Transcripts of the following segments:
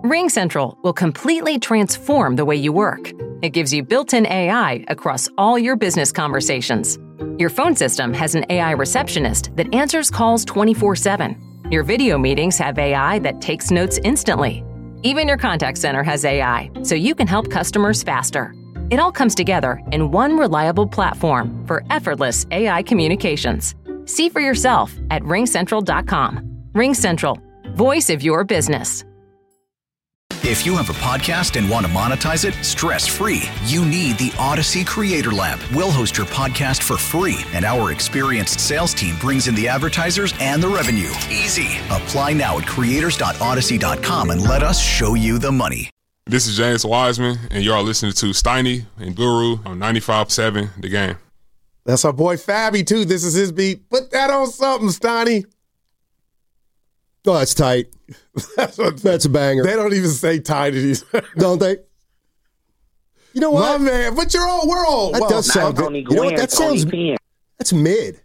RingCentral will completely transform the way you work. It gives you built-in AI across all your business conversations. Your phone system has an AI receptionist that answers calls 24/7. Your video meetings have AI that takes notes instantly. Even your contact center has AI, so you can help customers faster. It all comes together in one reliable platform for effortless AI communications. See for yourself at ringcentral.com. RingCentral, voice of your business. If you have a podcast and want to monetize it stress-free, you need the Odyssey Creator Lab. We'll host your podcast for free, and our experienced sales team brings in the advertisers and the revenue. Easy. Apply now at creators.odyssey.com and let us show you the money. This is James Wiseman, and you are listening to Steiny and Guru on 95.7 The Game. That's our boy Fabby, too. This is his beat. Put that on something, Steiny. Oh, that's tight. That's a banger. They don't even say tight anymore. Don't they? You know what? My man, but we're all. That does sound good. You know what? That sounds, that's mid.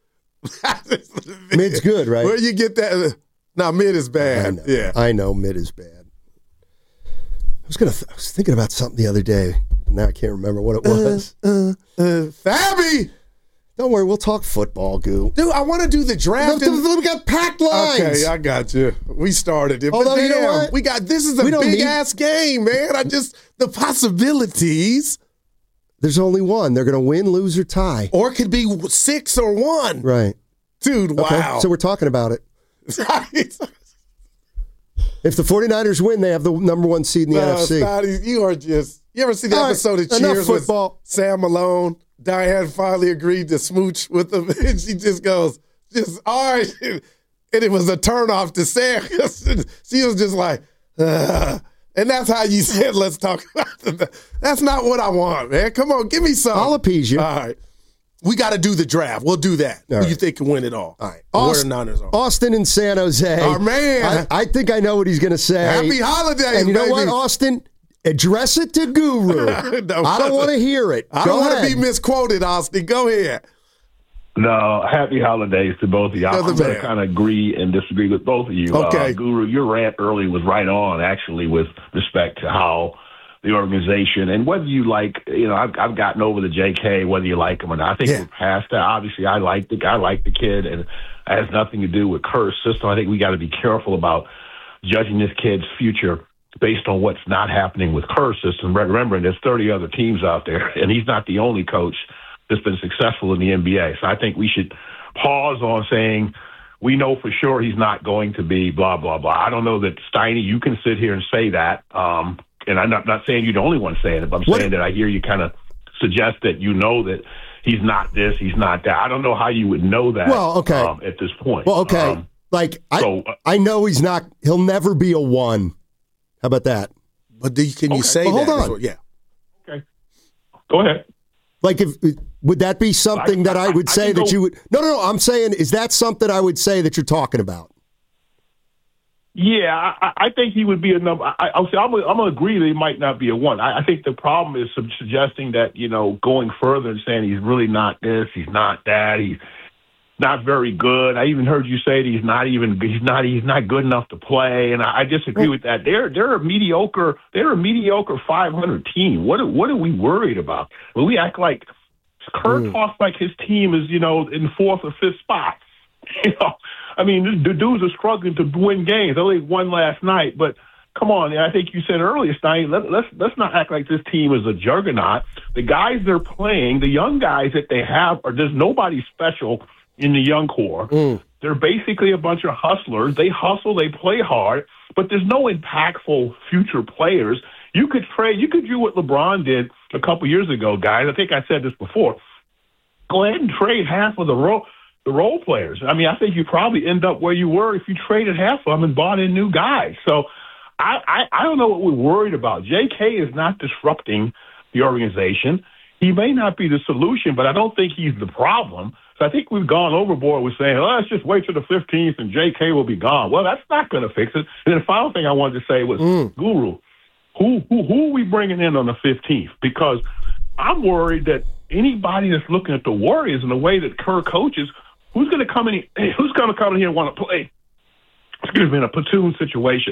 Mid's good, right? Where you get that? Now, mid is bad. I know mid is bad. I was thinking about something the other day. Now I can't remember what it was. Fabby! Don't worry, we'll talk football, Goo. Dude, I want to do the draft. We got packed lines. Okay, I got you. We started it. Although, but you know what? This is a big-ass game, man. The possibilities. There's only one. They're going to win, lose, or tie. Or it could be 6 or 1. Right. Dude, wow. Okay, so we're talking about it. If the 49ers win, they have the number 1 seed in the NFC. Scotty, you ever see the episode of Cheers with Sam Malone? Diane finally agreed to smooch with him, and she just goes, all right. And it was a turnoff to Sam. She was just like, and that's how you said, let's talk about it. That's not what I want, man. Come on, give me some. I'll appease you. All right. We got to do the draft. We'll do that. Who you think can win it all? All right. Austin and San Jose. Our man. I think I know what he's going to say. Happy holidays, and you know baby. what, Austin? Address it to Guru. I don't want to hear it. I don't want to be misquoted, Austin. Go ahead. No, happy holidays to both of y'all. I'm going to kind of agree and disagree with both of you. Okay. Guru, your rant early was right on, actually, with respect to how the organization, and whether you like, I've gotten over the JK, whether you like him or not. I think we're past that. Obviously, I like the kid, and it has nothing to do with Kerr's system. I think we got to be careful about judging this kid's future based on what's not happening with Kerr's system. Remembering there's 30 other teams out there, and he's not the only coach that's been successful in the NBA. So I think we should pause on saying we know for sure he's not going to be blah, blah, blah. I don't know that, Steiny, you can sit here and say that. And I'm not saying you're the only one saying it, but I'm saying that I hear you kind of suggest that you know that he's not this, he's not that. I don't know how you would know that at this point. Well, okay. I know he's not, he'll never be a 1. How about that? But can you say that? Hold on. Yeah. Okay. Go ahead. Would that be something that I would say that you would? No. I'm saying, is that something I would say that you're talking about? Yeah, I think he would be a number. I'm going to agree that he might not be a 1. I think the problem is suggesting that, going further and saying he's really not this, he's not that, he's not very good. I even heard you say that he's not good enough to play, and I disagree with that. They're a mediocre 500 team. What are we worried about? When we act like Kerr talks like his team is in 4th or 5th spot. I mean, the dudes are struggling to win games. They only won last night, but come on. I think you said earlier, Stein, let's not act like this team is a juggernaut. The guys they're playing, the young guys that they have, there's nobody special in the young core. They're basically a bunch of hustlers. They hustle, they play hard, but there's no impactful future players. You could do what LeBron did a couple years ago, guys. I think I said this before. Go ahead and trade half of the role players. I mean, I think you probably end up where you were if you traded half of them and bought in new guys. So I don't know what we're worried about. JK is not disrupting the organization. He may not be the solution, but I don't think he's the problem. So I think we've gone overboard with saying, let's just wait till the 15th and JK will be gone. Well, that's not going to fix it. And the final thing I wanted to say was, Guru, who are we bringing in on the 15th? Because I'm worried that anybody that's looking at the Warriors and the way that Kerr coaches, who's going to come in here and want to play, in a platoon situation?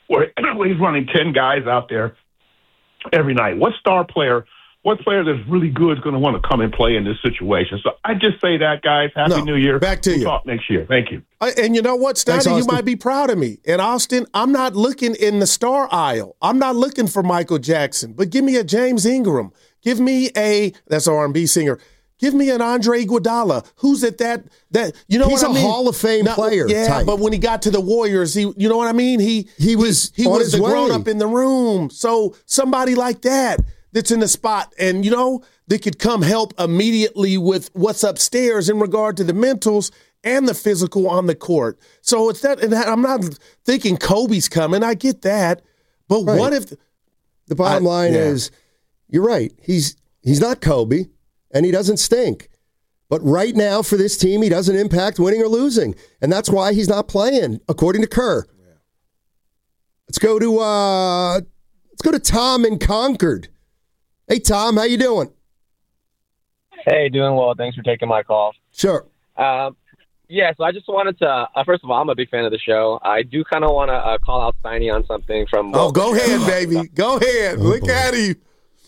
where he's running 10 guys out there every night. What player that's really good is going to want to come and play in this situation? So I just say that, guys. Happy New Year. Back to you. Talk next year. Thank you. And you know what, Steiny, you might be proud of me. And Austin, I'm not looking in the star aisle. I'm not looking for Michael Jackson, but give me a James Ingram. Give me that's an R&B singer. Give me an Andre Iguodala. Who's at that you know he's what I mean? He's a Hall of Fame player. Yeah, type. But when he got to the Warriors, you know what I mean? He was the grown up in the room. So somebody like that's in the spot and they could come help immediately with what's upstairs in regard to the mentals and the physical on the court. So it's that, and I'm not thinking Kobe's coming. I get that. But right. What if the bottom line is you're right. He's not Kobe and he doesn't stink. But right now for this team, he doesn't impact winning or losing. And that's why he's not playing, according to Kerr. Yeah. Let's go to Tom in Concord. Hey, Tom, how you doing? Hey, doing well. Thanks for taking my call. Sure. So I just wanted to, first of all, I'm a big fan of the show. I do kind of want to call out Steiny on something from... Oh, go ahead, baby. Go ahead. Look at you.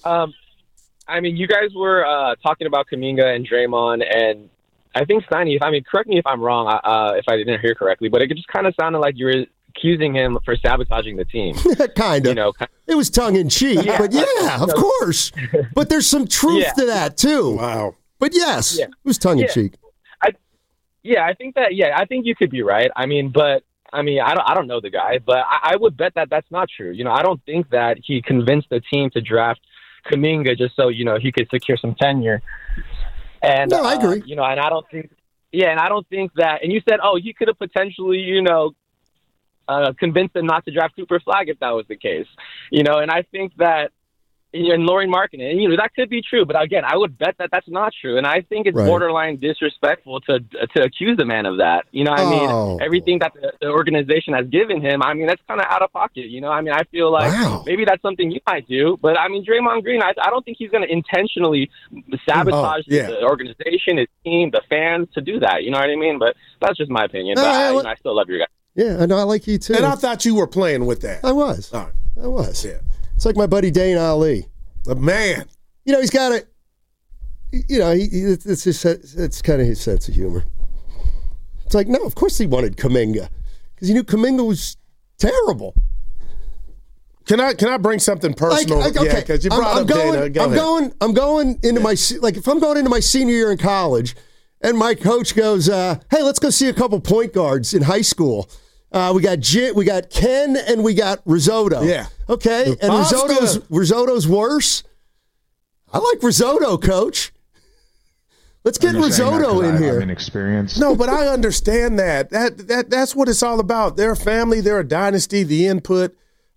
You guys were talking about Kuminga and Draymond, and I think Steiny, correct me if I'm wrong, if I didn't hear correctly, but it just kind of sounded like you were accusing him for sabotaging the team. Kind of. It was tongue-in-cheek, but of course. But there's some truth to that, too. Wow. But yes, it was tongue-in-cheek. I think that, I think you could be right. I don't know the guy, but I would bet that that's not true. I don't think that he convinced the team to draft Kuminga just so, he could secure some tenure. And no, I agree. And I don't think, and I don't think that, and you said, he could have potentially, convinced them not to draft Cooper Flagg if that was the case, and I think that, and Lauri Markkanen, that could be true, but again, I would bet that that's not true, and I think it's borderline disrespectful to accuse the man of that. Everything that the organization has given him, that's kind of out of pocket. I feel like maybe that's something you might do, but Draymond Green, I don't think he's going to intentionally sabotage the organization, his team, the fans to do that. You know what I mean? But that's just my opinion. But I still love your guy. Yeah, I know. I like you too. And I thought you were playing with that. I was. All right. I was. Yeah. It's like my buddy Dane Ali. The man. He's got a, it's kind of his sense of humor. It's like, no, of course he wanted Kuminga because he knew Kuminga was terrible. Can I bring something personal? Okay. Yeah, because you brought up Dana. I'm going into my, if I'm going into my senior year in college and my coach goes, hey, let's go see a couple point guards in high school. We got Ken, and we got Risotto. Yeah. Okay, and Risotto's worse. I like Risotto, Coach. Let's get Risotto in here. I'm inexperienced. No, but I understand that. That's what it's all about. They're a family. They're a dynasty. The input.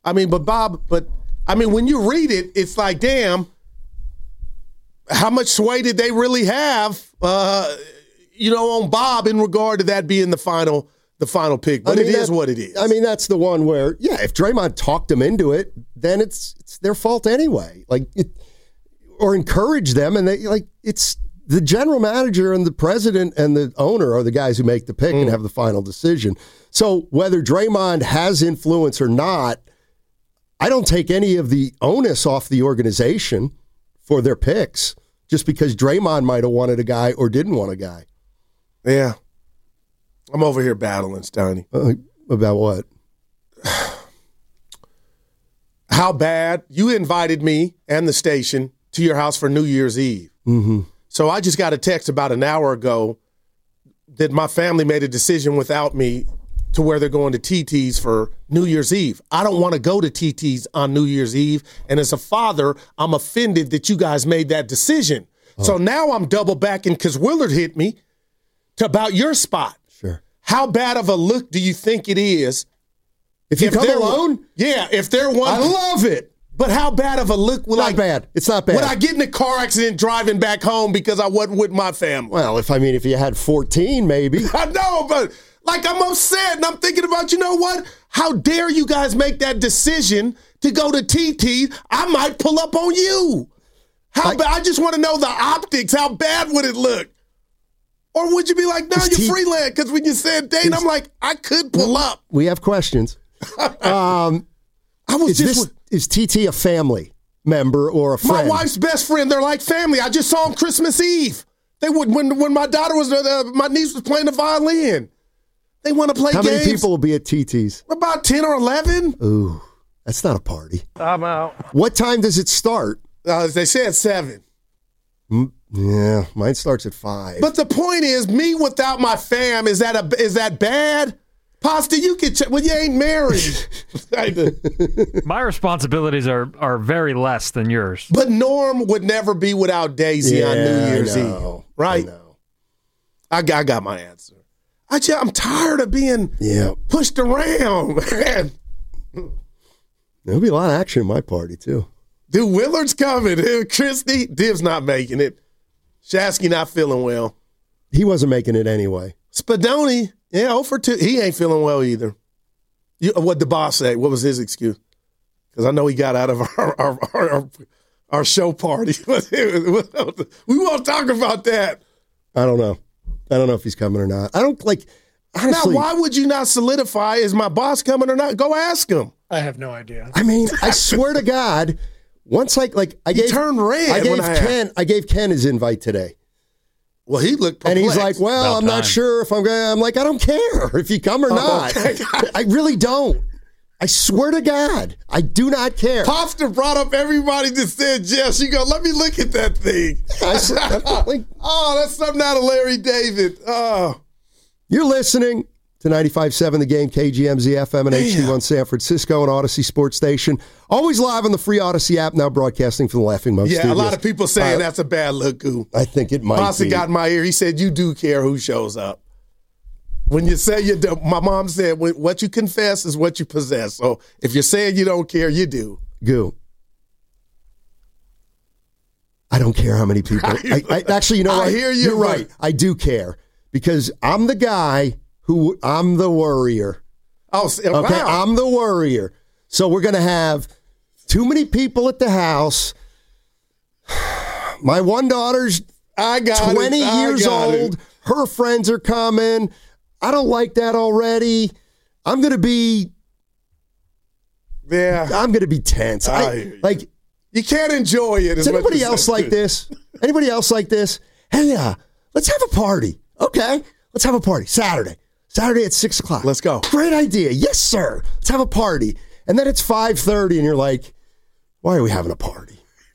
When you read it, it's like, damn. How much sway did they really have? On Bob in regard to that being the final pick, but it is what it is. That's the one where, if Draymond talked them into it, then it's their fault anyway. Or encourage them, and it's the general manager and the president and the owner are the guys who make the pick and have the final decision. So whether Draymond has influence or not, I don't take any of the onus off the organization for their picks just because Draymond might have wanted a guy or didn't want a guy. Yeah. I'm over here battling, Steiny. About what? How bad? You invited me and the station to your house for New Year's Eve. Mm-hmm. So I just got a text about an hour ago that my family made a decision without me to where they're going to TT's for New Year's Eve. I don't want to go to TT's on New Year's Eve. And as a father, I'm offended that you guys made that decision. Oh. So now I'm double backing because Willard hit me about your spot. Sure. How bad of a look do you think it is? If you come alone? Yeah, if they're one. I love it. But how bad of a look will Not bad. It's not bad. Would I get in a car accident driving back home because I wasn't with my family? Well, if you had 14, maybe. I know, but I'm upset and I'm thinking about, you know what? How dare you guys make that decision to go to TT? I might pull up on you. I just want to know the optics. How bad would it look? Or would you be like, no, you're freelance? Because when you said date, I'm like, I could pull up. We have questions. Is TT a family member or a friend? My wife's best friend. They're like family. I just saw them Christmas Eve. They would when my daughter was my niece was playing the violin. They want to play games. How many people will be at TT's? About 10 or 11. Ooh, that's not a party. I'm out. What time does it start? They said 7. Yeah, mine starts at 5. But the point is, me without my fam, is that bad? Pasta, you can check. Well, you ain't married. My responsibilities are very less than yours. But Norm would never be without Daisy on New Year's Eve, right? I got my answer. I'm tired of being pushed around, man. There'll be a lot of action at my party, too. Dude, Willard's coming. Christy, Div's not making it. Shasky not feeling well. He wasn't making it anyway. Spadoni, 0 for 2. He ain't feeling well either. What'd the boss say? What was his excuse? Because I know he got out of our show party. We won't talk about that. I don't know if he's coming or not. I don't like. Honestly, now, why would you not solidify? Is my boss coming or not? Go ask him. I have no idea. I mean, I swear to God, once I turned red. I gave Ken his invite today. Well, he looked perplexed. And he's like, well, I'm not sure if I'm going to. I'm like, I don't care if you come or not. Okay. I really don't. I swear to God, I do not care. Popster brought up everybody that said yes. You go, let me look at that thing. That's something out of Larry David. Oh. You're listening to 95.7 The Game, KGMZ FM and HD1 San Francisco and Odyssey Sports Station. Always live on the free Odyssey app, now broadcasting from the Laughing Monk Studios. A lot of people saying that's a bad look, Goo. I think it might Posse be. got in my ear. He said, you do care who shows up. When you say you do, my mom said, what you confess is what you possess. So if you're saying you don't care, you do. Goo. I don't care how many people. Actually, you know what? I hear you. You're right. I do care because I'm the guy I'm the worrier. Oh, okay, wow. I'm the worrier. So we're going to have too many people at the house. My one daughter's 20 years old. Her friends are coming. I don't like that already. I'm going to be tense. You can't enjoy it. Is anybody else like this? Anybody else like this? Hey, let's have a party. Okay, let's have a party. Saturday at 6 o'clock. Let's go. Great idea. Yes, sir. Let's have a party. And then it's 5:30 and you're like, why are we having a party?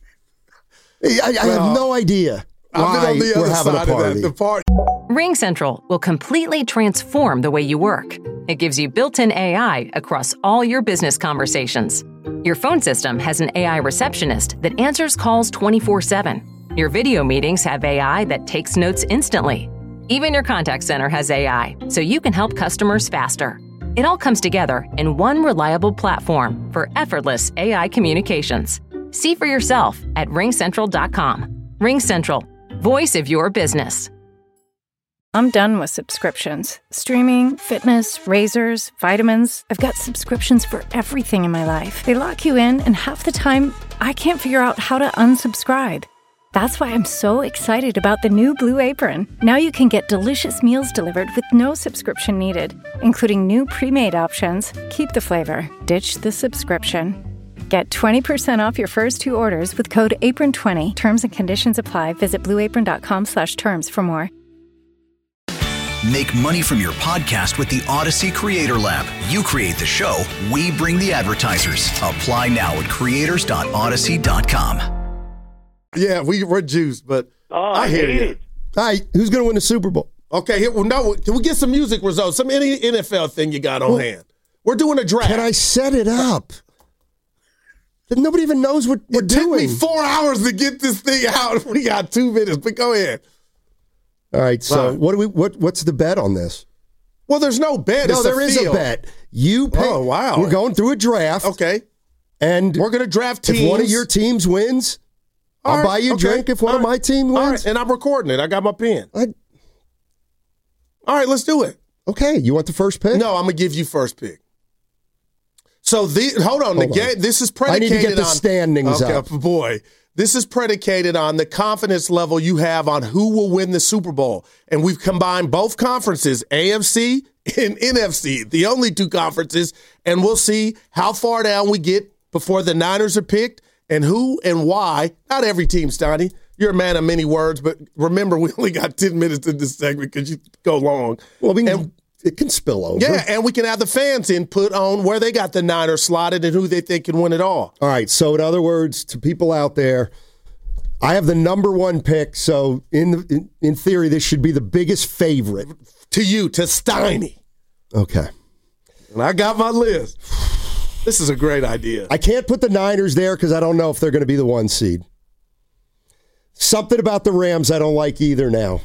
I have no idea why we're having a party. RingCentral will completely transform the way you work. It gives you built-in AI across all your business conversations. Your phone system has an AI receptionist that answers calls 24/7. Your video meetings have AI that takes notes instantly. Even your contact center has AI, so you can help customers faster. It all comes together in one reliable platform for effortless AI communications. See for yourself at RingCentral.com. RingCentral, voice of your business. I'm done with subscriptions. Streaming, fitness, razors, vitamins. I've got subscriptions for everything in my life. They lock you in, and half the time, I can't figure out how to unsubscribe. That's why I'm so excited about the new Blue Apron. Now you can get delicious meals delivered with no subscription needed, including new pre-made options. Keep the flavor, ditch the subscription. Get 20% off your first 2 orders with code APRON20. Terms and conditions apply. Visit blueapron.com/terms for more. Make money from your podcast with the Odyssey Creator Lab. You create the show, we bring the advertisers. Apply now at creators.odyssey.com. Yeah, we're juiced, but I hear you. All right, who's going to win the Super Bowl? Okay, can we get some music results? Any NFL thing you got on hand? We're doing a draft. Can I set it up? Nobody even knows what we're doing. It took me 4 hours to get this thing out. We got 2 minutes, but go ahead. All right, so what's the bet on this? Well, there's no bet. No, there is a bet. You pay. Oh, wow. We're going through a draft. Okay. And we're going to draft teams. If one of your teams wins, I'll buy you a drink if one of my team wins. All right, and I'm recording it. I got my pen. All right, let's do it. Okay, you want the first pick? No, I'm going to give you first pick. So, hold on. This is predicated on... I need to get the standings up. Boy, this is predicated on the confidence level you have on who will win the Super Bowl. And we've combined both conferences, AFC in NFC, the only two conferences, and we'll see how far down we get before the Niners are picked and who and why. Not every team, Stoney. You're a man of many words, but remember, we only got 10 minutes in this segment because you go long. Well, I mean, it can spill over. Yeah, and we can have the fans input on where they got the Niners slotted and who they think can win it all. All right, so in other words, to people out there, I have the number one pick, so in theory, this should be the biggest favorite. To you, to Steiny. Okay. And I got my list. This is a great idea. I can't put the Niners there because I don't know if they're going to be the 1 seed. Something about the Rams I don't like either now.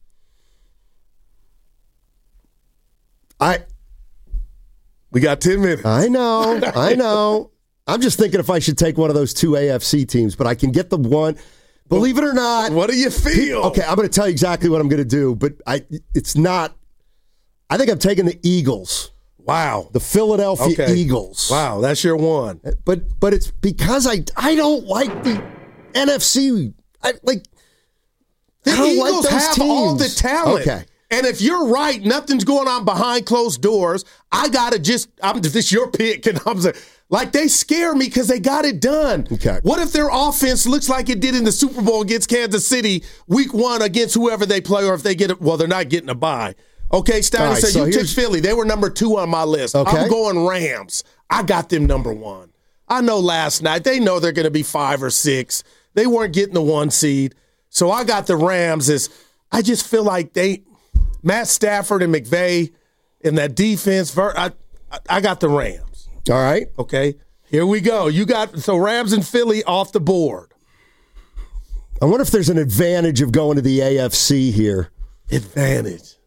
We got 10 minutes. I know. I'm just thinking if I should take one of those 2 AFC teams, but I can get the one. Believe it or not. What do you feel? Okay, I'm going to tell you exactly what I'm going to do, but it's not. I think I'm taking the Eagles. Wow. The Philadelphia Eagles. Wow, that's your one. But it's because I don't like the NFC. The Eagles have all the talent. Okay. And if you're right, nothing's going on behind closed doors. This your pick, and I'm saying, like, they scare me because they got it done. Okay. What if their offense looks like it did in the Super Bowl against Kansas City week 1 against whoever they play, or if they get it? Well, they're not getting a bye. Okay, Steiner, right, so you took Philly. They were number 2 on my list. Okay. I'm going Rams. I got them number 1. I know last night they know they're going to be 5 or 6. They weren't getting the 1 seed. So I got the Rams I just feel like Matt Stafford and McVay in that defense, I got the Rams. All right. Okay, here we go. So Rams and Philly off the board. I wonder if there's an advantage of going to the AFC here. Advantage.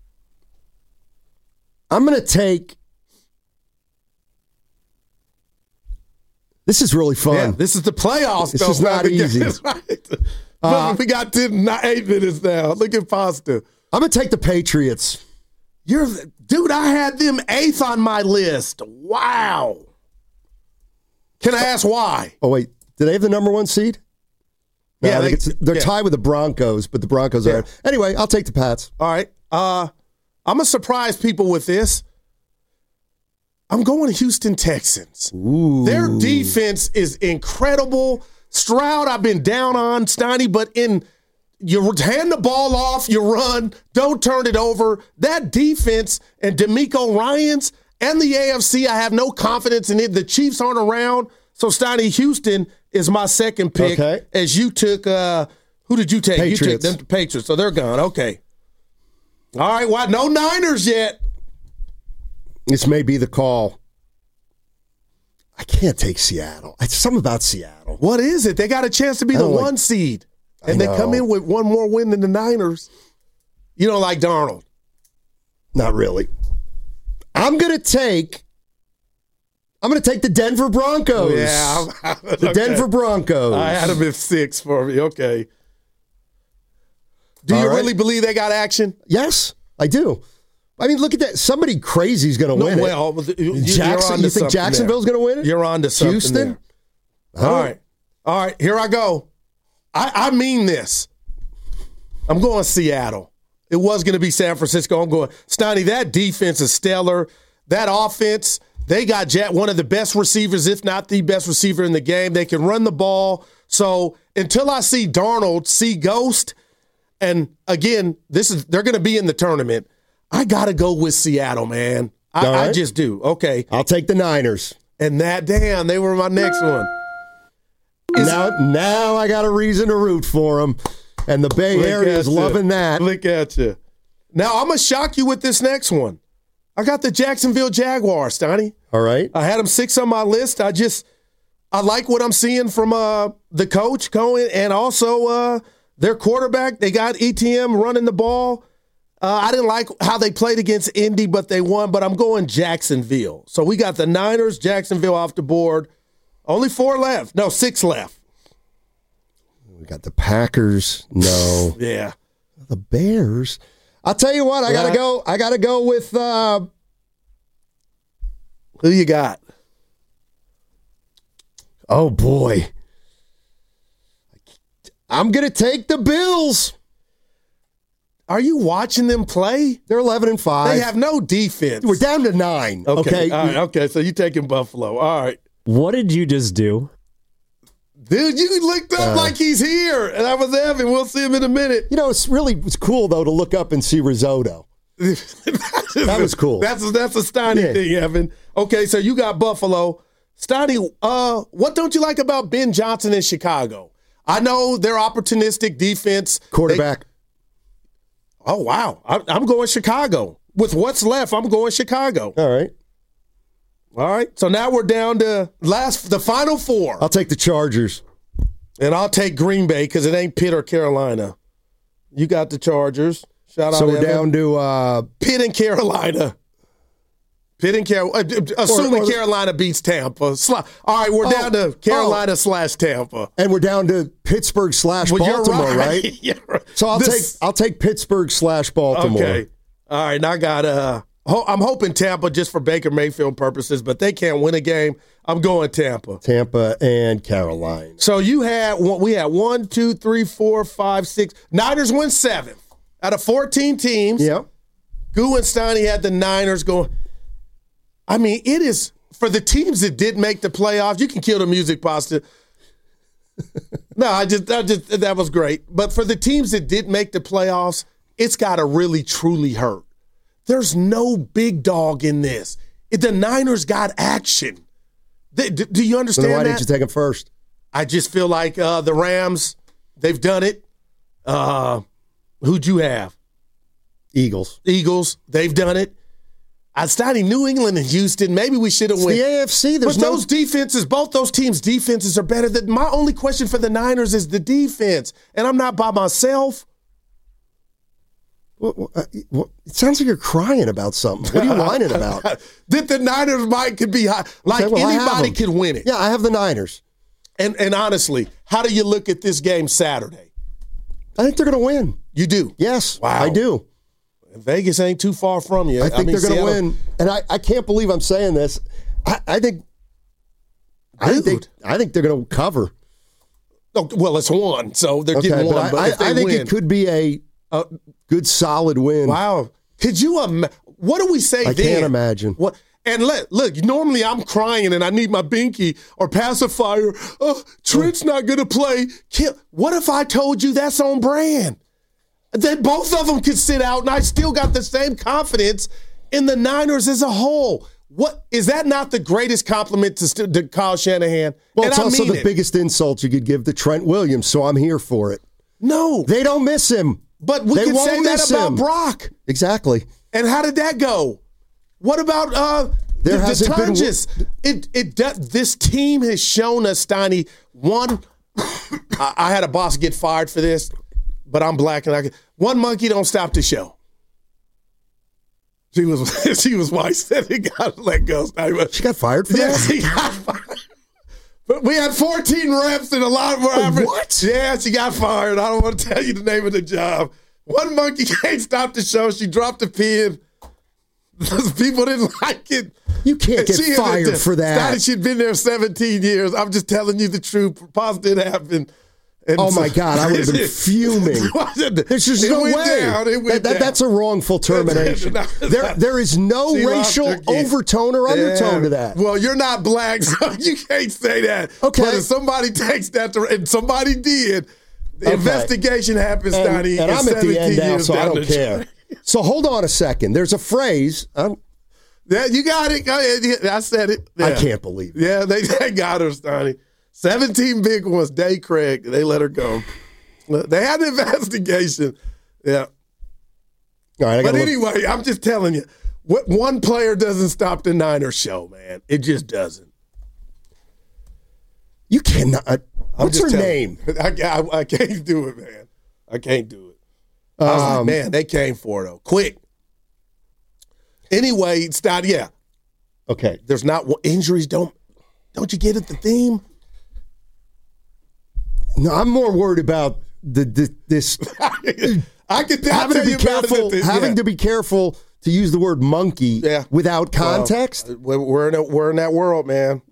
I'm going to take. This is really fun. Yeah, this is the playoffs. This is not easy. Right. We got 8 minutes now. Look at Foster. I'm going to take the Patriots. Dude, I had them 8th on my list. Wow. Can I ask why? Oh, wait. Do they have the number 1 seed? No, yeah. They're tied with the Broncos, but the Broncos are. Anyway, I'll take the Pats. All right. I'm going to surprise people with this. I'm going Houston Texans. Ooh. Their defense is incredible. Stroud, I've been down on, Steiny, but you hand the ball off, you run, don't turn it over. That defense and DeMeco Ryans and the AFC, I have no confidence in it. The Chiefs aren't around. So, Steiny, Houston is my second pick. Okay. As you took, who did you take? Patriots. You took them Patriots, so they're gone. Okay. All right, well, no Niners yet. This may be the call. I can't take Seattle. It's something about Seattle. What is it? They got a chance to be the 1 seed. And they come in with one more win than the Niners. You don't like Darnold? Not really. I'm going to take the Denver Broncos. Yeah. The Denver Broncos. I had them at 6 for me. Okay. Do you really believe they got action? Yes, I do. I mean, look at that. Somebody crazy is going to win it. You think Jacksonville's going to win it? You're on to something. Houston? All right. Here I go. I mean this. I'm going Seattle. It was going to be San Francisco. I'm going, Stoney, that defense is stellar. That offense, they got one of the best receivers, if not the best receiver in the game. They can run the ball. So until I see Darnold see ghost, and again, they're going to be in the tournament, I got to go with Seattle, man. I just do. Okay. I'll take the Niners. And they were my next one. Now I got a reason to root for them, and the Bay Area is loving that. Look at you. Now, I'm going to shock you with this next one. I got the Jacksonville Jaguars, Donnie. All right. I had them 6 on my list. I like what I'm seeing from the coach, Cohen, and also their quarterback. They got ETM running the ball. I didn't like how they played against Indy, but they won. But I'm going Jacksonville. So we got the Niners, Jacksonville off the board. Only 4 left. No, 6 left. We got the Packers. No. Yeah. The Bears. I'll tell you what. I gotta go with. Who you got? Oh boy. I'm gonna take the Bills. Are you watching them play? They're 11-5. They have no defense. We're down to 9. Okay. All right. Okay. So you're taking Buffalo. All right. What did you just do? Dude, you looked up like he's here. And that was Evan. We'll see him in a minute. You know, it's cool, though, to look up and see risotto. That was cool. That's a Steiny thing, Evan. Okay, so you got Buffalo. Steiny, what don't you like about Ben Johnson in Chicago? I know they're opportunistic defense. Quarterback. Oh, wow. I'm going Chicago. With what's left, I'm going Chicago. All right. So now we're down to the final 4. I'll take the Chargers. And I'll take Green Bay because it ain't Pitt or Carolina. You got the Chargers. Shout out. So we're Evan. down to Pitt and Carolina. Assuming Carolina beats Tampa. All right, we're down to Carolina / Tampa. And we're down to Pittsburgh / Baltimore, right? Yeah, right? So I'll take Pittsburgh / Baltimore. Okay. All right, now I got I'm hoping Tampa just for Baker Mayfield purposes, but they can't win a game. I'm going Tampa. Tampa and Carolina. So we had 1, 2, 3, 4, 5, 6. Niners win 7 out of 14 teams. Yep. Goo and Steiny had the Niners going. I mean, it is for the teams that did make the playoffs. You can kill the music, Pasta. No, I just that was great. But for the teams that did make the playoffs, it's got to really truly hurt. There's no big dog in this. The Niners got action. Do you understand that? Why didn't you take them first? I just feel like the Rams, they've done it. Who'd you have? Eagles, they've done it. I studied New England and Houston. Maybe we should have won. The AFC. Those defenses, both those teams' defenses are better. My only question for the Niners is the defense, and I'm not by myself. It sounds like you're crying about something. What are you whining about? That the Niners could be high. Anybody could win it. Yeah, I have the Niners. And honestly, how do you look at this game Saturday? I think they're going to win. You do? Yes, wow. I do. Vegas ain't too far from you. I think they're going to win. And I can't believe I'm saying this. I think they're going to cover. Oh, well, it's 1, so they're getting 1. But I think it could be a good, solid win. Wow. Could you what do we say I can't imagine. What? And look, normally I'm crying and I need my binky or pacifier. Oh, Trent's not going to play. What if I told you that's on brand? That both of them could sit out and I still got the same confidence in the Niners as a whole. What is that not the greatest compliment to Kyle Shanahan? Well, it's also the biggest insult you could give to Trent Williams, so I'm here for it. No. They don't miss him. But we can say that about Brock. Exactly. And how did that go? What about the Tunges? This team has shown us, Steiny, I had a boss get fired for this, but I'm black and one monkey don't stop the show. She was white, said he got let go. She got fired for that? Yes, she got fired. But we had 14 reps and a lot of our what? Yeah, she got fired. I don't want to tell you the name of the job. One monkey can't stop the show. She dropped the pen. People didn't like it. You can't get fired for that. She'd been there 17 years. I'm just telling you the truth. Positive happened. And oh, my God. I would have been fuming. There's just no way. That's a wrongful termination. There is no racial overtone or undertone to that. Well, you're not black, so you can't say that. Okay. But if somebody takes that, and somebody did, the investigation happens, Donnie. And I'm at the end now, so I don't care. So hold on a second. There's a phrase. Yeah, you got it. Go ahead. I said it. Yeah. I can't believe it. Yeah, they got her, Donnie. 17 big ones. Day Craig, they let her go. They had an investigation. Yeah. All right. But anyway, I'm just telling you, one player doesn't stop the Niners show, man. It just doesn't. You cannot. What's her name? I can't do it, man. I can't do it. I was like, man, they came for it, though. Quick. Anyway, stop. Yeah. Okay. There's not injuries. Don't you get it? The theme. No, I'm more worried about this. I could having to be careful to use the word monkey without context. We're in that world, man.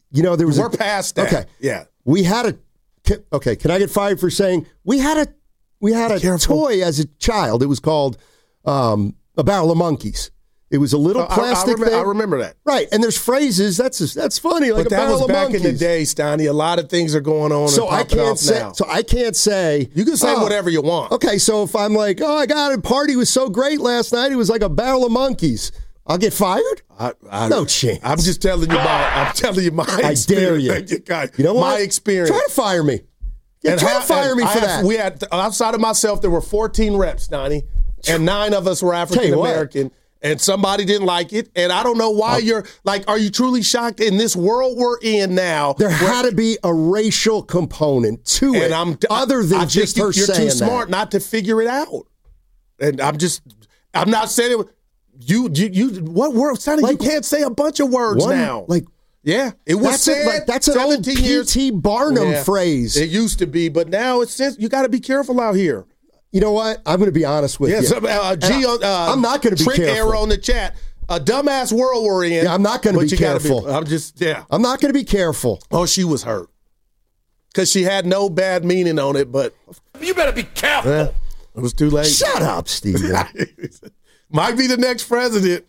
We're past that. Okay, yeah. We had a. Okay, can I get fired for saying we had a We had a toy as a child. It was called a barrel of monkeys. It was a little plastic thing. I remember that. Right, and there's phrases. That's funny. Like but a barrel of monkeys. That was back in the day, Steiny. A lot of things are going on. So I can't say. now. So I can't say. You can say whatever you want. Okay, so if I'm like, oh, I got a party was so great last night. It was like a barrel of monkeys. I'll get fired? No chance. I'm just telling you my experience. I dare you. You know what? My experience. Try to fire me. Yeah, try to fire me for that. We had, outside of myself, there were 14 reps, Donnie, and 9 of us were African American. And somebody didn't like it, and I don't know why you're like. Are you truly shocked in this world we're in now? There had to be a racial component to it, other than just her saying that. You're too smart not to figure it out. And I'm not saying it. You what word? Like, you can't say a bunch of words now. Like, yeah, it was said. That's an old P.T. Barnum phrase. It used to be, but now it's you got to be careful out here. You know what? I'm going to be honest with you. I'm not going to be Trick careful. Arrow in the chat. A dumbass world we're in. Yeah, I'm not going to be careful. I'm not going to be careful. Oh, she was hurt. Because she had no bad meaning on it, but. You better be careful. It was too late. Shut up, Steven. Might be the next president.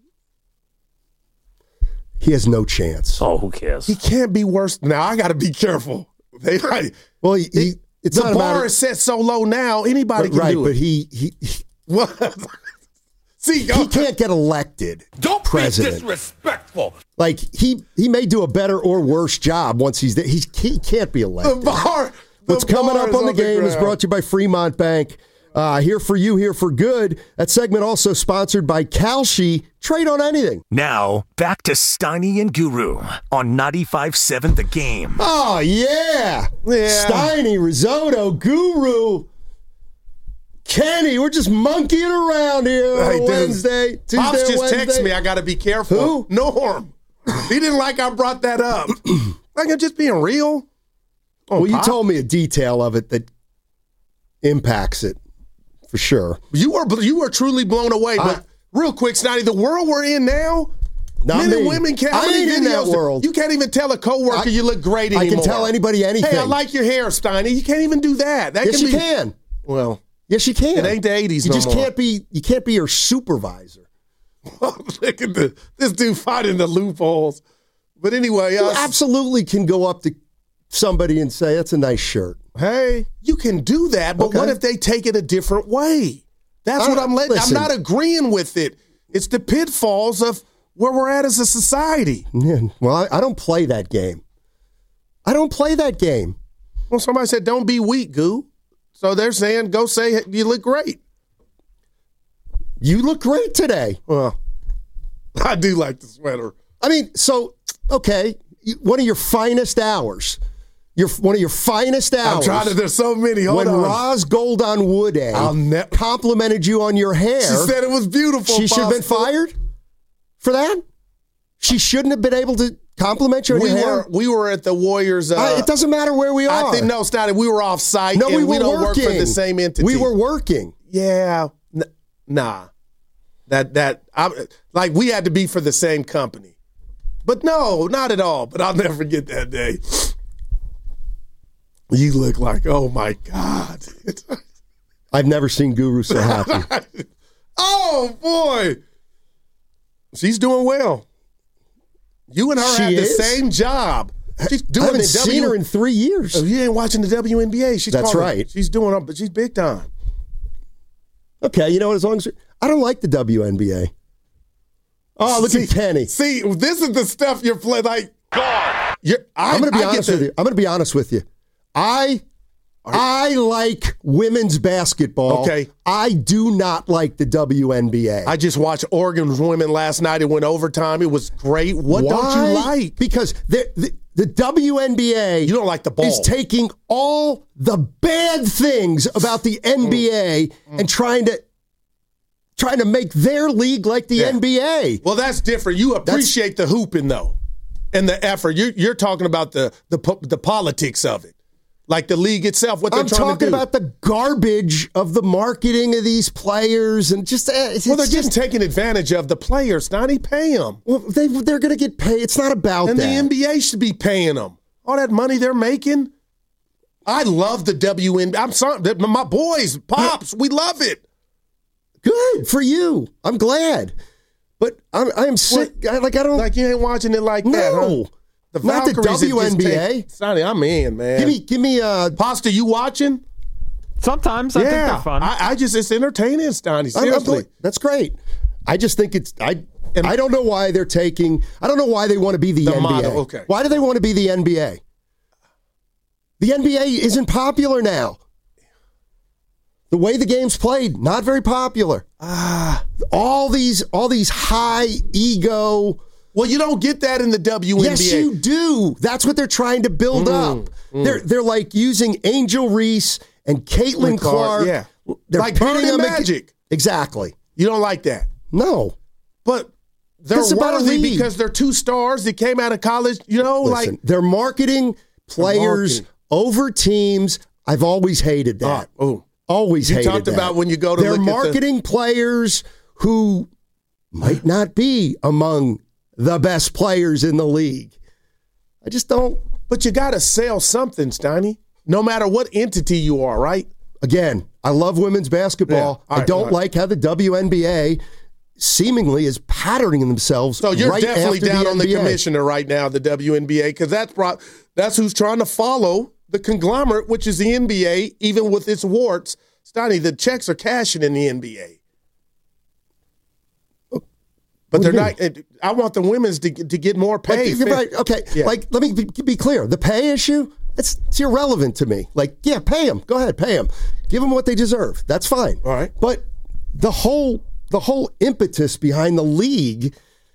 He has no chance. Oh, who cares? He can't be worse. Now, I got to be careful. Well, it's the bar is set so low now, anybody can do it. But he what? See, he can't get elected. Don't president. be disrespectful. Like he may do a better or worse job once he's there. He can't be elected. What's coming up on the game is brought to you by Fremont Bank. Here for you, here for good. That segment also sponsored by Kalshi. Trade on anything. Now, back to Steiny and Guru on 95.7 The Game. Oh, yeah. Steiny, Risotto, Guru, Kenny. We're just monkeying around here on Wednesday, Tuesday, Pops just Wednesday. texted me. I got to be careful. Who? Norm. He didn't like I brought that up. Like, I'm just being real. Well, you told me a detail of it that impacts it. For sure. You were truly blown away. But real quick, Snotty, the world we're in now, men and women can't. I ain't in that world. You can't even tell a coworker you look great anymore. I can tell anybody anything. Hey, I like your hair, Steiny. You can't even do that. Yes, you can. Well, yes, you can. It ain't the 80s You no just more. can't be. You can't be your supervisor. Look at this dude finding the loopholes. But anyway, you absolutely can go up to somebody and say, "That's a nice shirt." Hey, you can do that, but what if they take it a different way? That's what I'm letting. Listen. I'm not agreeing with it. It's the pitfalls of where we're at as a society. Yeah, well, I don't play that game. I don't play that game. Well, somebody said, "Don't be weak, Goo." So they're saying, "Go say you look great." You look great today. Well, I do like the sweater. I mean, so okay, one of your finest hours. One of your finest hours. I'm trying to. There's so many. Hold when on. Roz Goldon Woode complimented you on your hair. She said it was beautiful. She should have been fired for that. She shouldn't have been able to compliment you on your hair. We were at the Warriors. It doesn't matter where we are. I think Stoney, we were off site. No, and we don't working. work for the same entity. We were working. Yeah. Nah. Like we had to be for the same company. But no, not at all. But I'll never forget that day. You look like, oh my God. I've never seen Guru so happy. Oh boy. She's doing well. You and her have the same job. She's doing I haven't seen her in 3 years. Oh, you ain't watching the WNBA. That's right. She's doing up, but she's big time. Okay, you know what? As long as I don't like the WNBA. Oh, look at Kenny. See, this is the stuff you're playing. Like, God. I'm going to be honest with you. I'm going to be honest with you. I like women's basketball. Okay. I do not like the WNBA. I just watched Oregon's women last night. It went overtime. It was great. What don't you like? Because the WNBA you don't like the ball. Is taking all the bad things about the NBA and trying to make their league like the NBA. Well, that's different. You appreciate the hooping though, and the effort. You're talking about the politics of it. Like the league itself, what they're trying to do. I'm talking about the garbage of the marketing of these players and just... they're just taking advantage of the players. Not he pay them. Well, they're going to get paid. It's not about and that. And the NBA should be paying them. All that money they're making. I love the WNBA. I'm sorry, my boys, Pops, we love it. Good for you. I'm glad. But I'm sick. I don't. Like, you ain't watching it like that, huh? No. The Not the WNBA. Sonny, I'm in, man. Give me Pasta, you watching? Sometimes I think they're fun. It's entertaining, Stoney. Seriously. That's great. I just think I don't know why they're taking. I don't know why they want to be the NBA. Model, okay. Why do they want to be the NBA? The NBA isn't popular now. The way the game's played, not very popular. All these high ego. Well, you don't get that in the WNBA. Yes, you do. That's what they're trying to build up. They're like using Angel Reese and Caitlin Clark. Yeah. They're like Bird and Magic. Exactly. You don't like that? No. But they're worthy because they're two stars that came out of college. You know, Listen, they're marketing players over teams. I've always hated that. Always hated that. You talked about when you go to they're marketing players who might not be among the best players in the league. I just don't. But you got to sell something, Steiny, no matter what entity you are, right? Again, I love women's basketball. I don't like how the WNBA seemingly is patterning themselves. So you're definitely down on the NBA. commissioner right now, the WNBA, because that's who's trying to follow the conglomerate, which is the NBA, even with its warts. Steiny, the checks are cashing in the NBA. But they're not. I want the women's to get more pay. Right. Okay. Yeah. Like, let me be clear. The pay issue, it's irrelevant to me. Like, yeah, pay them. Go ahead, pay them. Give them what they deserve. That's fine. All right. But the whole impetus behind the league,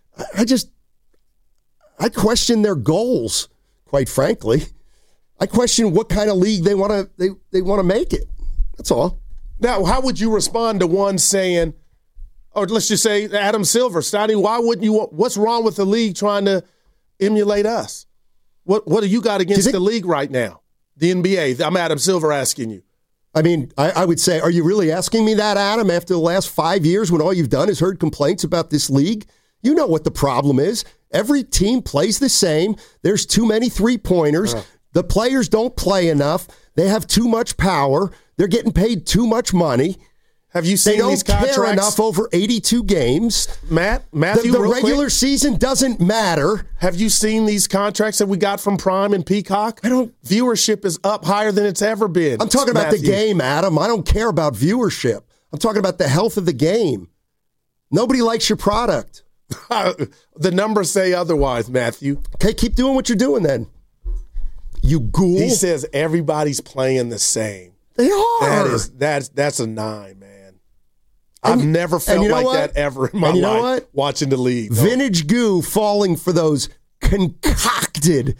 I question their goals. Quite frankly, I question what kind of league they want to make it. That's all. Now, how would you respond to one saying, or let's just say Adam Silver, Steiny, why wouldn't you? What's wrong with the league trying to emulate us? What do you got against the league right now? The NBA. I'm Adam Silver asking you. I mean, I would say, are you really asking me that, Adam, after the last 5 years when all you've done is heard complaints about this league? You know what the problem is. Every team plays the same. There's too many three-pointers. The players don't play enough. They have too much power. They're getting paid too much money. Have you seen these contracts? They don't care enough over 82 games. Matthew, the regular season doesn't matter. Have you seen these contracts that we got from Prime and Peacock? Viewership is up higher than it's ever been. I'm talking about the game, Adam. I don't care about viewership. I'm talking about the health of the game. Nobody likes your product. The numbers say otherwise, Matthew. Okay, keep doing what you're doing then. You ghoul. He says everybody's playing the same. They are. That's a 9, man. I've never felt like that ever in my life watching the league. Though. Vintage goo falling for those concocted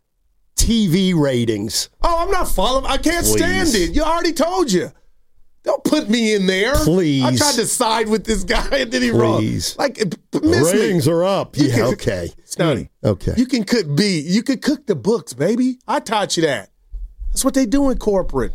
TV ratings. Oh, I'm not following. I can't stand it. You already told you. Don't put me in there. Please. I tried to side with this guy and then he wrong. Like, ratings are up. Yeah, okay. Stoney. Okay. You can cook the books, baby. I taught you that. That's what they do in corporate.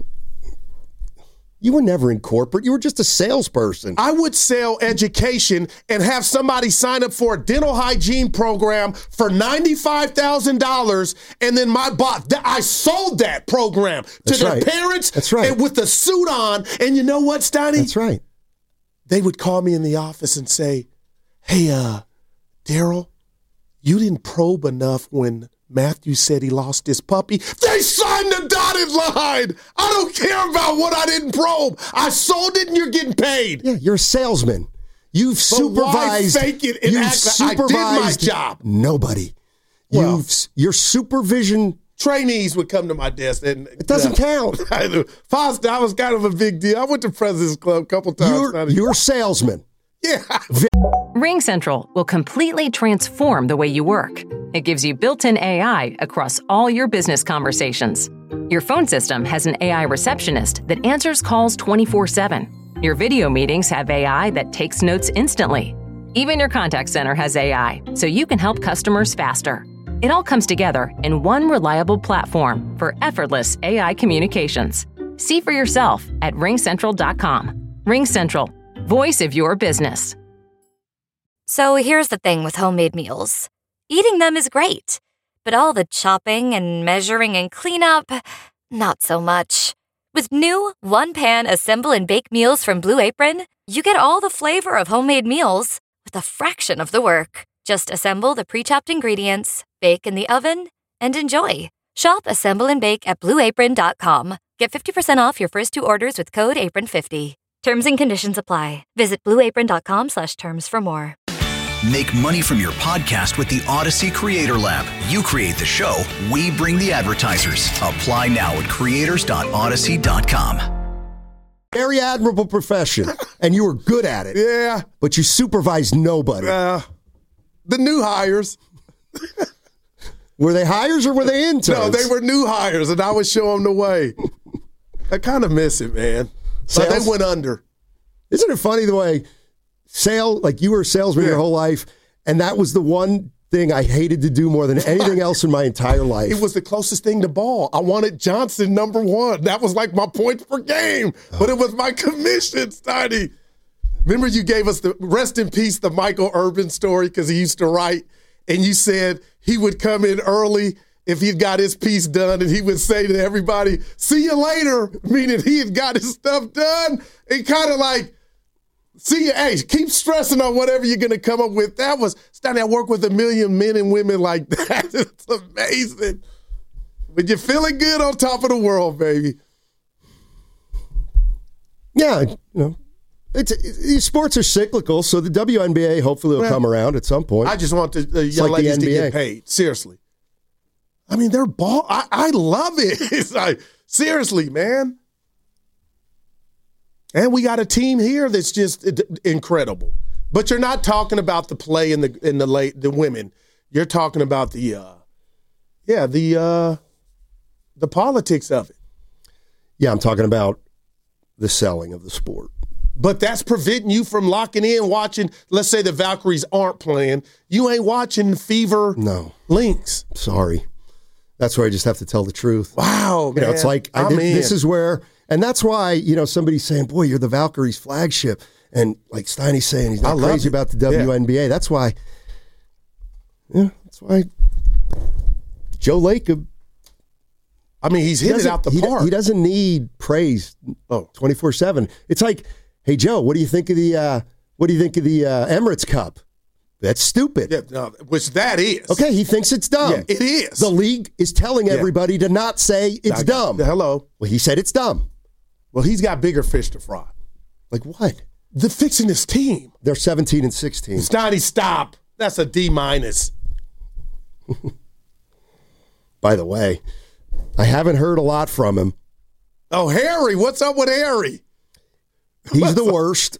You were never in corporate. You were just a salesperson. I would sell education and have somebody sign up for a dental hygiene program for $95,000, and then I sold that program to their parents. That's right. And with the suit on, and you know what, Steiny? That's right. They would call me in the office and say, "Hey, Daryl, you didn't probe enough when Matthew said he lost his puppy." They signed the dotted line. I don't care about what I didn't probe. I sold it and you're getting paid. Yeah, you're a salesman. You've supervised. Why fake it and act like I did my job? Nobody. Well, your supervision. Trainees would come to my desk. And it doesn't count. I was kind of a big deal. I went to President's Club a couple times. You're a salesman. Yeah. RingCentral will completely transform the way you work. It gives you built-in AI across all your business conversations. Your phone system has an AI receptionist that answers calls 24/7. Your video meetings have AI that takes notes instantly. Even your contact center has AI, so you can help customers faster. It all comes together in one reliable platform for effortless AI communications. See for yourself at RingCentral.com. RingCentral, voice of your business. So here's the thing with homemade meals. Eating them is great, but all the chopping and measuring and cleanup, Not so much. With new one-pan assemble and bake meals from Blue Apron, you get all the flavor of homemade meals with a fraction of the work. Just assemble the pre-chopped ingredients, bake in the oven, and enjoy. Shop Assemble and Bake at BlueApron.com. Get 50% off your first 2 orders with code APRON50. Terms and conditions apply. Visit BlueApron.com/terms for more. Make money from your podcast with the Odyssey Creator Lab. You create the show, we bring the advertisers. Apply now at creators.odyssey.com. Very admirable profession, and you were good at it. Yeah. But you supervised nobody. The new hires. Were they hires or were they interns? No, they were new hires, and I would show them the way. I kind of miss it, man. But they went under. Isn't it funny the way like you were a salesman your whole life, and that was the one thing I hated to do more than anything else in my entire life. It was the closest thing to ball. I wanted Johnson number 1. That was like my points per game, but it was my commission, Steiny. Remember you gave us the, rest in peace, the Michael Urban story, because he used to write, and you said he would come in early if he'd got his piece done, and he would say to everybody, see you later, meaning he had got his stuff done, and kind of like, see you, hey, keep stressing on whatever you're going to come up with. That was, Steiny, I work with 1 million men and women like that. It's amazing. But you're feeling good on top of the world, baby. Yeah, you know. These sports are cyclical, so the WNBA hopefully will come around at some point. I just want the young like ladies the to get paid. Seriously. I mean, they're ball. I love it. It's like, seriously, man. And we got a team here that's just incredible. But you're not talking about the play in the women. You're talking about the politics of it. Yeah, I'm talking about the selling of the sport. But that's preventing you from locking in, watching, let's say the Valkyries aren't playing. You ain't watching Fever Lynx. Sorry. That's where I just have to tell the truth. Wow, man. You know, it's like, this is where, and that's why, somebody's saying, boy, you're the Valkyries flagship. And like Steiny's saying, he's not crazy about the WNBA. Yeah. That's why Joe Lacob, he's hit it out the park. He doesn't need praise 24/7. It's like, hey Joe, what do you think of the Emirates Cup? That's stupid. Yeah, no, which that is. Okay, he thinks it's dumb. Yeah, it is. The league is telling everybody to not say it's dumb. Hello. Well, he said it's dumb. Well, he's got bigger fish to fry. Like what? The fixing his team. They're 17 and 16. Steiny, stop. That's a D-. By the way, I haven't heard a lot from him. Oh, Harry. What's up with Harry? He's the worst.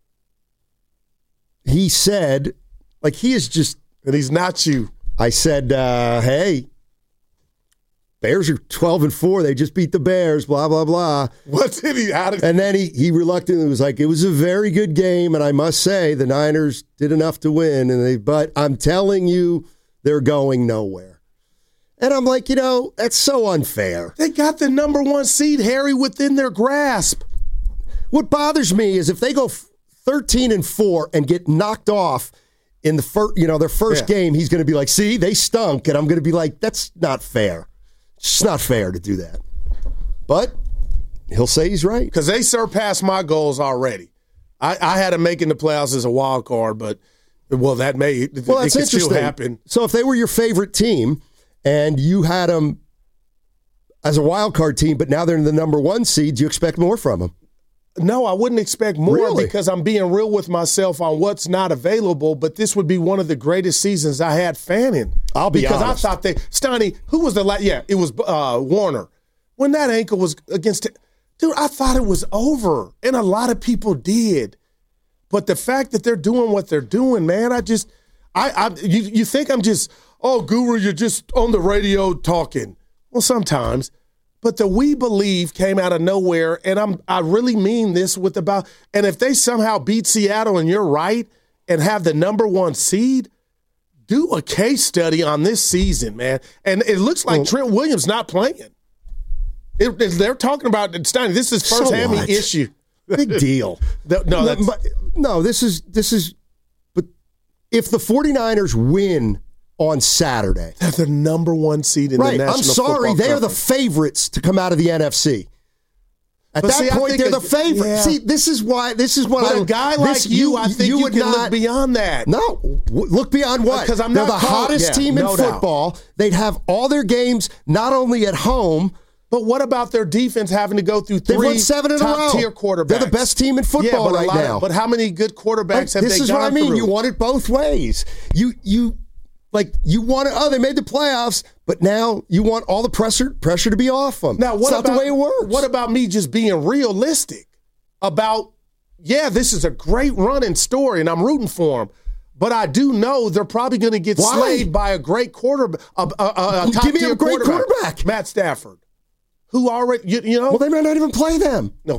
He said, like, he is just... And he's not you. I said, hey, Bears are 12-4. They just beat the Bears, blah, blah, blah. What did he... And then he reluctantly was like, it was a very good game, and I must say the Niners did enough to win, but I'm telling you, they're going nowhere. And I'm like, that's so unfair. They got the number 1 seed, Harry, within their grasp. What bothers me is if they go 13-4 and get knocked off in the their first game, he's going to be like, see, they stunk. And I'm going to be like, that's not fair. It's just not fair to do that. But he'll say he's right. Because they surpassed my goals already. I had them making the playoffs as a wild card, but, it could still happen. So if they were your favorite team and you had them as a wild card team, but now they're in the number 1 seed, do you expect more from them? No, I wouldn't expect more because I'm being real with myself on what's not available, but this would be one of the greatest seasons I had fanning. I'll be honest. Because I thought Steiny, who was the last? Yeah, it was Warner. When that ankle was against it, dude, I thought it was over, and a lot of people did. But the fact that they're doing what they're doing, man, you think I'm just, Guru, you're just on the radio talking. Well, sometimes. But the We Believe came out of nowhere, and I really mean this and if they somehow beat Seattle and you're right and have the number 1 seed, do a case study on this season, man. And it looks like Trent Williams not playing. They're talking about, Steiny, this is first hammy issue. Big deal. This is but if the 49ers win on Saturday. They're the number one seed in the National I'm sorry, Football they are the Conference. favorites to come out of the NFC. At that point, they're the favorite. Yeah. See, this is what a guy like you, I think you can look beyond that. No, look beyond what? Because they're the hottest team in football. They'd have all their games not only at home. But what about their defense having to go through They've three won 7 in a row. top-tier quarterbacks? They're the best team in football right now. But how many good quarterbacks have they gone through? This is what I mean. You want it both ways. You want it. Oh, they made the playoffs, but now you want all the pressure to be off them. Now, it's not the way it works. What about me just being realistic about, this is a great running story, and I'm rooting for them. But I do know they're probably going to get slayed by a great quarterback, a top-tier Give me a great quarterback. Matt Stafford, who already, you know. Well, they might not even play them. No.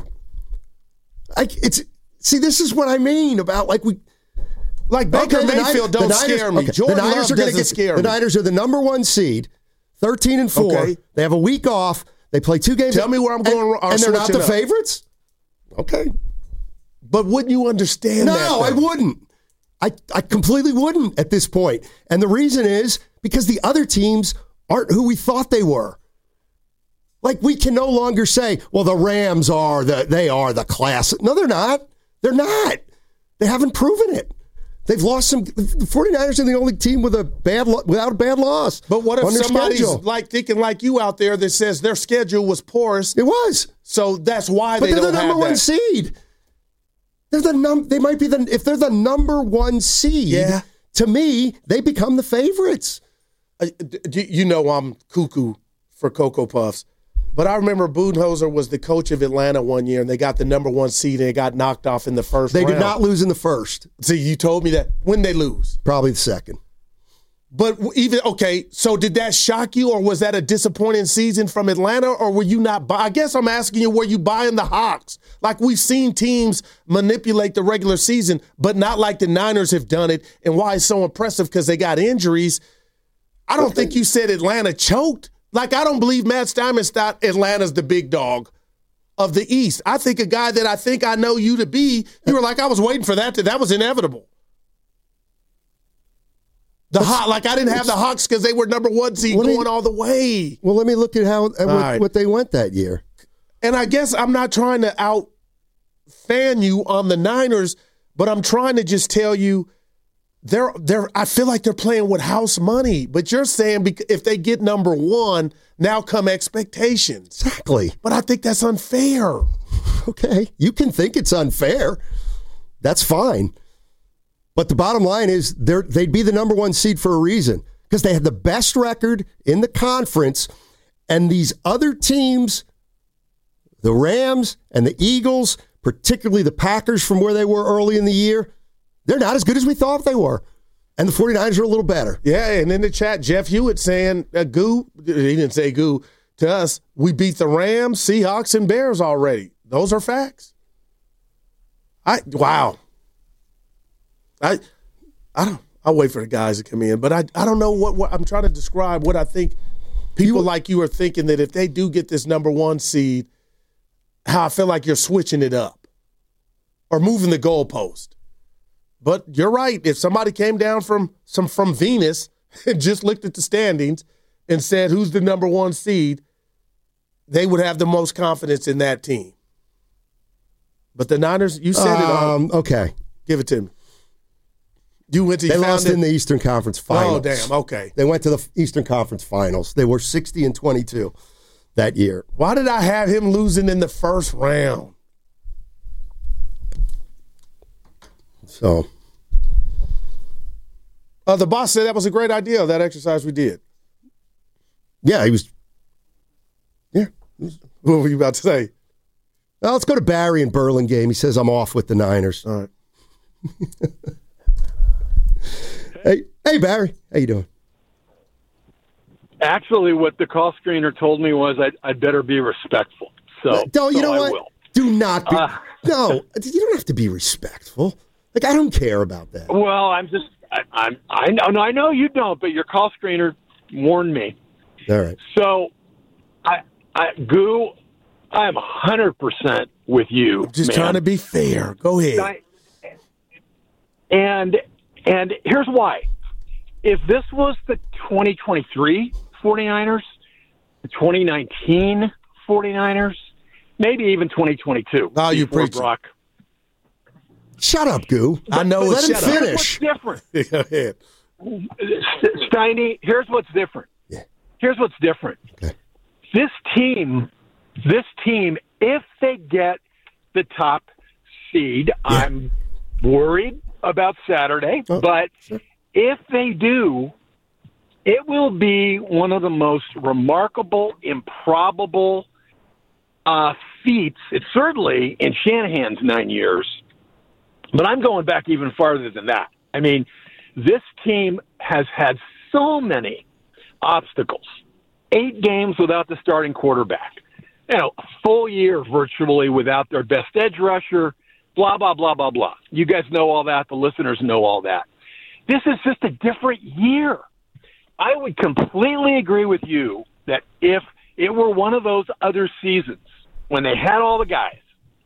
This is what I mean about Baker Mayfield don't scare me. Jordan Love doesn't scare me. The Niners are the number one seed, 13-4. Okay. They have a week off. They play 2 games. Tell me where I'm going. And they're not the favorites? Okay. But wouldn't you understand that? No, I wouldn't. I completely wouldn't at this point. And the reason is because the other teams aren't who we thought they were. We can no longer say, well, the Rams are the class. No, they're not. They're not. They haven't proven it. They've lost some. The 49ers are the only team without a bad loss. But what if somebody's thinking like you out there that says their schedule was porous? It was. So that's why but they don't have that. They're the number one seed. They might be if they're the number one seed. Yeah. To me, they become the favorites. You know I'm cuckoo for Cocoa Puffs. But I remember Budenholzer was the coach of Atlanta one year, and they got the number one seed, and they got knocked off in the first round. They did not lose in the first. See, you told me that. When they lose? Probably the second. But so did that shock you, or was that a disappointing season from Atlanta, or were you not I guess I'm asking you, were you buying the Hawks? We've seen teams manipulate the regular season, but not like the Niners have done it, and why it's so impressive because they got injuries. I don't think you said Atlanta choked. I don't believe Matt Steinman thought Atlanta's the big dog of the East. I think a guy that I think I know you to be, you were like, I was waiting for that. That was inevitable. I didn't have the Hawks because they were number one seed going all the way. Well, let me look at what they went that year. And I guess I'm not trying to out-fan you on the Niners, but I'm trying to just tell you, I feel like they're playing with house money, but you're saying if they get number one, now come expectations. Exactly. But I think that's unfair. Okay. You can think it's unfair. That's fine. But the bottom line is they'd be the number one seed for a reason because they had the best record in the conference, and these other teams, the Rams and the Eagles, particularly the Packers from where they were early in the year, they're not as good as we thought they were. And the 49ers are a little better. Yeah, and in the chat, Jeff Hewitt saying, goo, he didn't say goo to us, we beat the Rams, Seahawks, and Bears already. Those are facts. Wow. I'll wait for the guys to come in, but I don't know what I'm trying to describe what I think people like you are thinking that if they do get this number one seed, how I feel like you're switching it up or moving the goalpost. But you're right. If somebody came down from Venus and just looked at the standings and said who's the number one seed, they would have the most confidence in that team. But the Niners, you said it all. Okay. Give it to me. They lost in the Eastern Conference Finals. Oh, damn. Okay. They went to the Eastern Conference Finals. They were 60-22 that year. Why did I have him losing in the first round? So. The boss said that was a great idea, that exercise we did. Yeah, he was. Yeah. What were you about to say? Well, let's go to Barry in Burlingame. He says, I'm off with the Niners. All right. Hey, Barry. How you doing? Actually, what the call screener told me was I'd better be respectful. You know what? Will. Do not be. No, you don't have to be respectful. I don't care about that. Well, I know you don't, but your call screener warned me. All right. So, Goo, I am 100% with you. Just trying to be fair. Go ahead. And here's why. if this was the 2023 49ers, the 2019 49ers, maybe even 2022. Oh, you preach. Brock. Shut up, Goo. I know. Let him finish. What's different? Go ahead. Steiny, here's what's different. Yeah. Here's what's different. Okay. This team, if they get the top seed, I'm worried about Saturday, but if they do, it will be one of the most remarkable, improbable feats. It's certainly in Shanahan's 9 years, but I'm going back even farther than that. I mean, this team has had so many obstacles. 8 games without the starting quarterback. A full year virtually without their best edge rusher, blah, blah, blah, blah, blah. You guys know all that. The listeners know all that. This is just a different year. I would completely agree with you that if it were one of those other seasons when they had all the guys,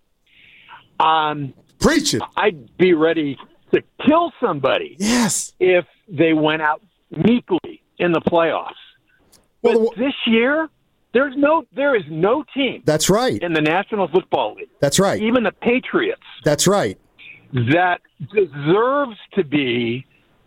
preach it. I'd be ready to kill somebody. Yes. If they went out meekly in the playoffs. But this year, there is no team. That's right. In the National Football League. That's right. Even the Patriots. That's right. That deserves to be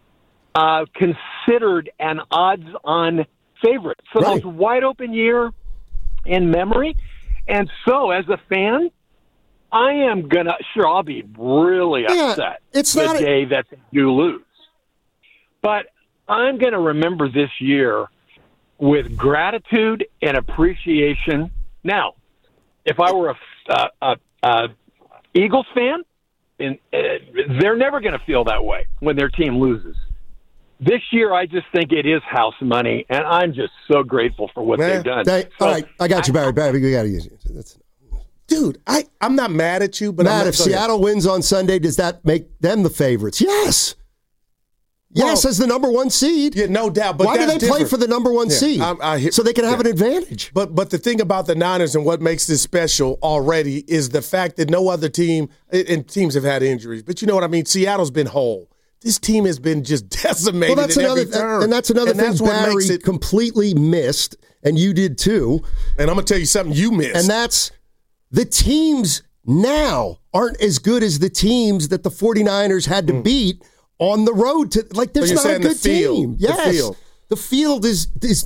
considered an odds-on favorite. So the most wide-open year in memory. And so, as a fan, I am I'll be really upset the day that they do lose. But I'm going to remember this year with gratitude and appreciation. Now, if I were a Eagles fan, they're never going to feel that way when their team loses. This year, I just think it is house money, and I'm just so grateful for what they've done. All right, I got you, Barry. Barry, we got to use it. Dude, I'm not mad at you, but Matt, if Seattle wins on Sunday, does that make them the favorites? Yes. Yes, as the number 1 seed. Yeah, no doubt. But why do they play for the number 1 seed? So they can have an advantage. But the thing about the Niners and what makes this special already is the fact that no other team, and teams have had injuries, but you know what I mean? Seattle's been whole. This team has been just decimated in every turn. And that's another thing Barry completely missed, and you did too. And I'm going to tell you something you missed. And that's the teams now aren't as good as the teams that the 49ers had to beat on the road to. Like, there's not a good team. Yes. The field is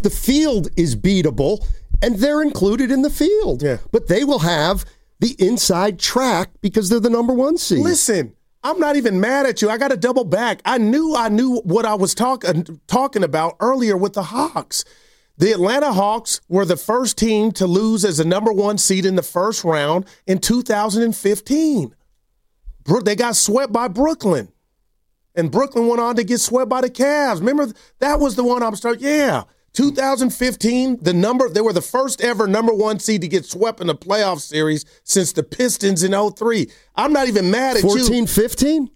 beatable, and they're included in the field. Yeah. But they will have the inside track because they're the number 1 seed. Listen, I'm not even mad at you. I got to double back. I knew what I was talking about earlier with the Hawks. The Atlanta Hawks were the first team to lose as a number 1 seed in the first round in 2015. They got swept by Brooklyn. And Brooklyn went on to get swept by the Cavs. Remember, that was the one I was talking. Yeah, 2015, they were the first ever number 1 seed to get swept in the playoff series since the Pistons in 2003. I'm not even mad at 14, 15?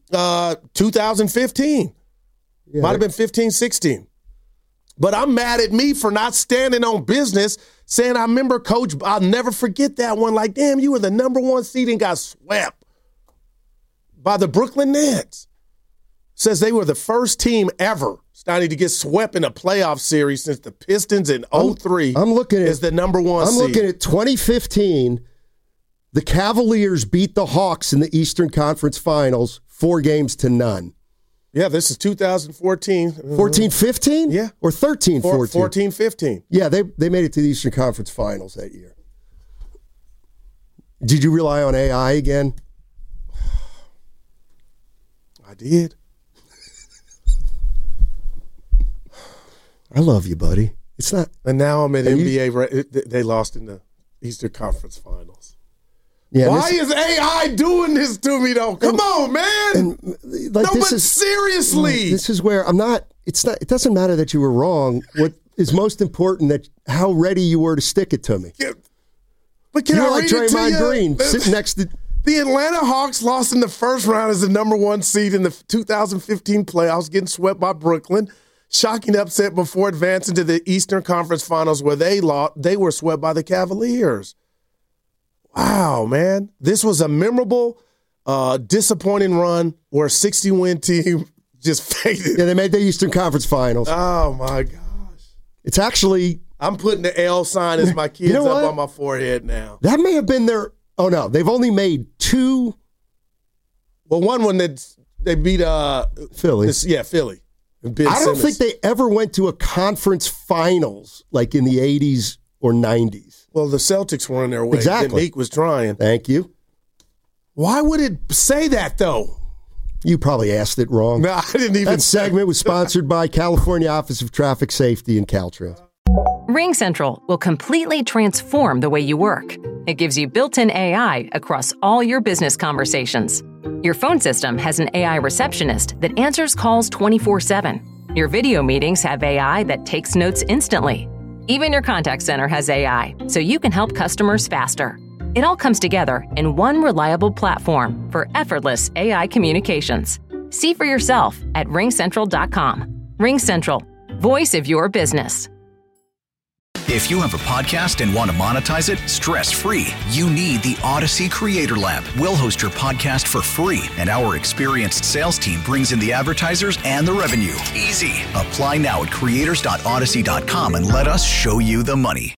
2015. Yeah. Might have been 15, 16. But I'm mad at me for not standing on business, saying, I remember, Coach, I'll never forget that one. Like, damn, you were the number 1 seed and got swept by the Brooklyn Nets. Says they were the first team ever, Steiny, to get swept in a playoff series since the Pistons in 2003. I'm looking at the number 1 seed. I'm looking at 2015. The Cavaliers beat the Hawks in the Eastern Conference Finals 4-0. Yeah, this is 2014. 14-15? Yeah. Or 13-14? 14-15. Yeah, they made it to the Eastern Conference Finals that year. Did you rely on AI again? I did. I love you, buddy. It's not. And now I'm at NBA. They lost in the Eastern Conference Finals. Yeah, why is AI doing this to me, though? Come on, man. Seriously. This is where I'm not. It's not. It doesn't matter that you were wrong. What is most important that how ready you were to stick it to me. Yeah, but can I read it to you? Green sitting next to. The Atlanta Hawks lost in the first round as the number 1 seed in the 2015 playoffs, getting swept by Brooklyn. Shocking upset before advancing to the Eastern Conference Finals where they were swept by the Cavaliers. Wow, man. This was a memorable, disappointing run where a 60-win team just faded. Yeah, they made the Eastern Conference Finals. Oh, my gosh. It's actually... I'm putting the L sign as my kids up on my forehead now. That may have been their... Oh, no. They've only made 2... Well, one that they beat... Philly. Philly. I don't think they ever went to a conference finals like in the 80s or 90s. Well, the Celtics were on their way. Exactly. Meek was trying. Thank you. Why would it say that, though? You probably asked it wrong. No, I didn't even. That segment was sponsored by California Office of Traffic Safety and Caltrans. RingCentral will completely transform the way you work. It gives you built-in AI across all your business conversations. Your phone system has an AI receptionist that answers calls 24/7. Your video meetings have AI that takes notes instantly. Even your contact center has AI, so you can help customers faster. It all comes together in one reliable platform for effortless AI communications. See for yourself at RingCentral.com. RingCentral, voice of your business. If you have a podcast and want to monetize it stress-free, you need the Odyssey Creator Lab. We'll host your podcast for free, and our experienced sales team brings in the advertisers and the revenue. Easy. Apply now at creators.odyssey.com and let us show you the money.